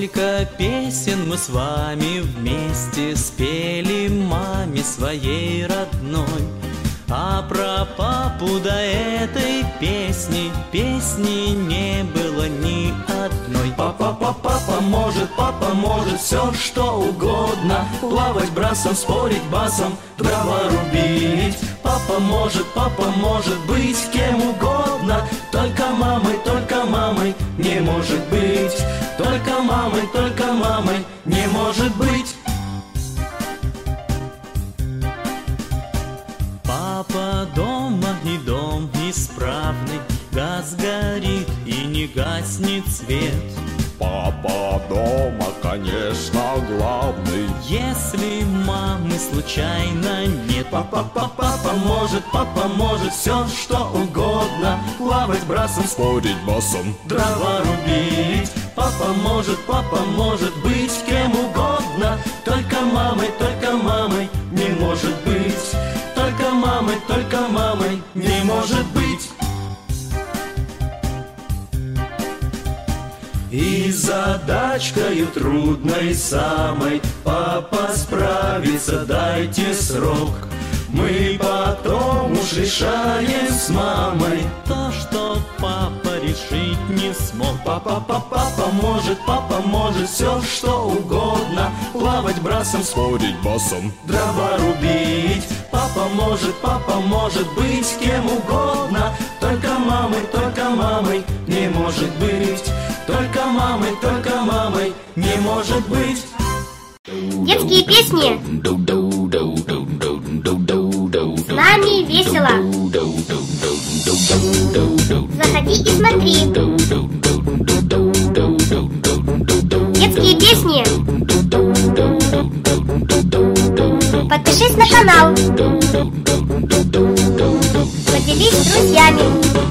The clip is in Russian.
Сколько песен мы с вами вместе спели маме своей родной. А про папу до этой песни не было ни одной. Папа может все что угодно. Плавать брасом, спорить басом, дрова рубить. Папа может быть кем угодно. Только мамой не может быть. Только мамой не может быть. Папа дома и дом исправный, газ горит и не гаснет свет. Папа дома, конечно, главный. Если мамы случайно нет. Папа может все что угодно. Плавать брасом, Спорить басом, дрова рубить. Папа может быть кем угодно. Только мамой не может быть. Только мамой не может быть. И задачкою трудной самой папа справится, дайте срок. Мы потом уж решаем с мамой То, что папа решить не смог. Папа может все что угодно. Плавать брасом, спорить басом, дрова рубить. Папа может быть кем угодно. Только мамой не может быть. Только мамой не может быть. Детские песни. С нами весело. Заходи и смотри. Детские песни. Подпишись на канал. Поделись с друзьями.